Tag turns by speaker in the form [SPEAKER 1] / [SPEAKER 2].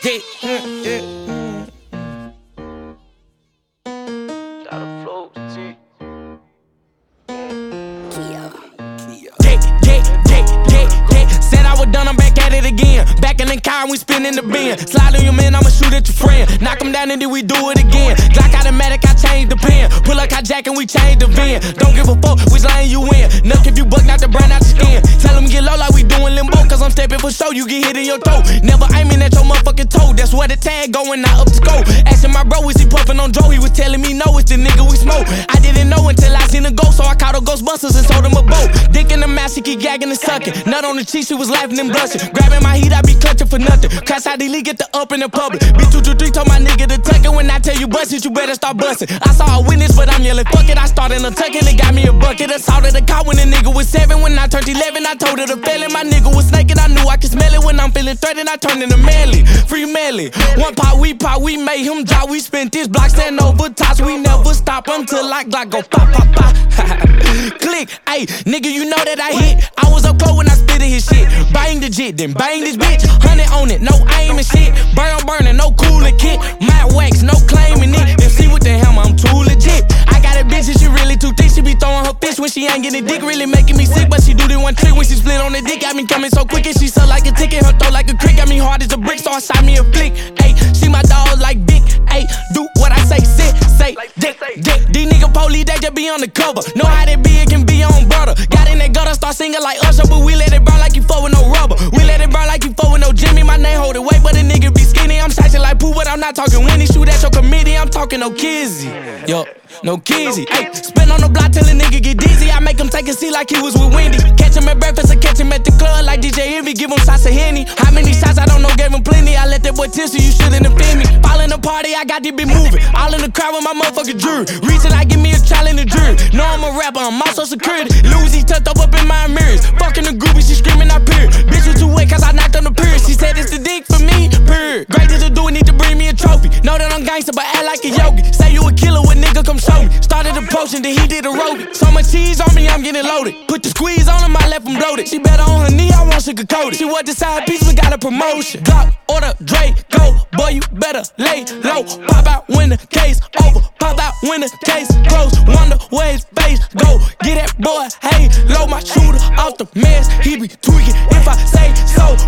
[SPEAKER 1] Hey, Said I was done, I'm back at it again. Back in the car and we spinning the bin. Slide on your man, I'ma shoot at your friend. Knock him down and then we do it again. Glock automatic, I change the pen. Pull up hijack and we change the VIN. Don't give a fuck which lane you in. Nuck if you buck, not to burn out your skin. Tell him get low like we doing limbo. Cause I'm stepping for show, you get hit in your toe. Never aiming at your motherfucking toe. That's where the tag going, not up to go. Asking my bro, is he puffing on Dro? He was telling me no, it's the nigga we smoke. I didn't know until I seen a ghost, so I called a Ghostbusters and sold him a boat. Dick in the mouth, she keep gagging and sucking. Nut on the cheek, she was laughing and blushing. Grabbing my heat, I be clutching for nothing. Crash out the league, get the up in the public. Bitch 223 told my nigga to tuck it. When I tell you bust it, you better start busting. I saw a witness, but I'm yelling fuck it. I started a tuck and it got me a bucket. Assaulted the car when the nigga was 7. When I turned 11, I told her to fail it. My nigga was snaking, I knew I could smell it. When I'm feeling threatened, I turned into Melly. Free Melly. One pot, we made him drop. We spent this block, stand over tops. We never stop until I Glock go pop, pop, pop. Click, ayy, nigga, you know that I hit. I was up close when I spit his shit. Bang the jit, then bang this bitch. 100 on it, no aim and shit. Burning, no cooling kit. Matte wax, no claiming it. And see with the hammer, I'm too legit. I got a bitch and she really too thick. She be throwing her fist when she ain't getting dick. Really making me sick, but she do the one trick when she split on the dick. Got me coming so quick and she suck like a ticket. Her throat like a crick, got me hard as a brick, so I shot me a flick. Ayy, she my dog like Vic. Ayy, do what I say, sit, say, dick. These nigga police, they just be on the cover. Know how they be, it can be on brother. Got in that gutter, start singing like Usher, but we let it burn like you fuck with no rubber. We let it burn like you fuck with no Jimmy. My name hold it weight, but a nigga be skinny. I'm shouting like poo, but I'm not talking Winnie. Shoot at your committee, I'm talking no Kizzy. Yo, no Kizzy. Ayy, spin on the block till a nigga get dizzy. I make him take a seat like he was with Wendy. Catch him at breakfast or catch him at the club like DJ Envy. Give him shots of Henny. How many shots I don't know, gave him plenty. I let that boy test you shouldn't offend me. Fall in the party, I got this bitch moving. All in the crowd with my motherfucking jury. Reaching like give me a trial in the jury. Know I'm a rapper, I'm also security. Lucy tucked up in my mirrors. Fucking the groupie, she screaming I period. Bitch was too wet cause I knocked on the period. She said it's the dick for me, period. Great to do it, need to bring me a trophy. Know that I'm gangster, but act like a yogi. Say you a killer, what nigga come show me. Started the potion, then he did a roadie. So much cheese on me, I'm getting loaded. Put the squeeze on him, I left him bloated. She better on her knee, I want sugar coated. She was the side piece, we got a promotion. Glock, order, Draco, boy you better lay low. Pop out when the case over, pop out when the case close. Wonder where his face go. Get that boy, hey, low my shooter off the mess. He be tweaking if I say so.